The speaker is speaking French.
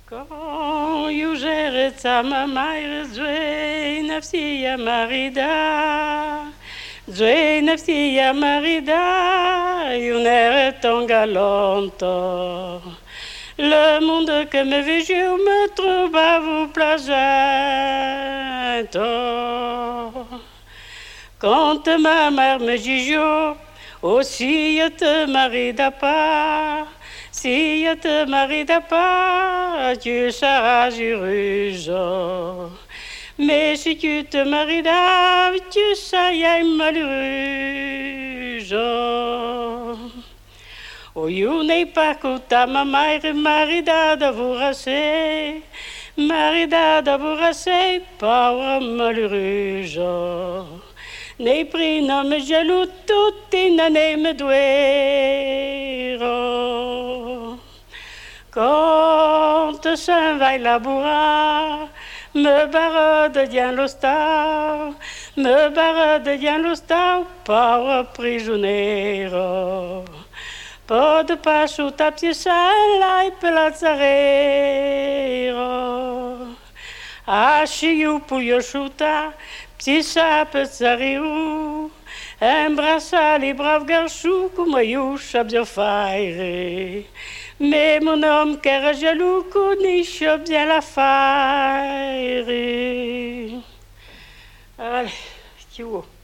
Quand يوجرت ما يرزوي نفسي يا مريدا زوي نفسي يا مريدا يونير galante. Le monde que me veut je me trouve à vous plaisante. Quand ma mère me juge aussi te marida pas. Si je te marie pas, tu seras heureuse. Mais si tu te maries d'âme, tu seras malheureuse. Oh, you n'es pas coûta ma mère, marida de vous rasser, marida de vous rasser, pauvre malheureuse. Nei pris non jaloux, tout inane me duero. Quand s'en va labourer, me barre de bien l'ostar, me barre de bien l'ostar, pauvre prigioniero. Pas de pas sous ta pieza, la pelazzarero. Asciu puyo chuta, petit sape tsariou, embrassa les braves garçons comme you bien faire. Mais mon homme cœur jaloux connaît bien la faire. Allez, tu vois.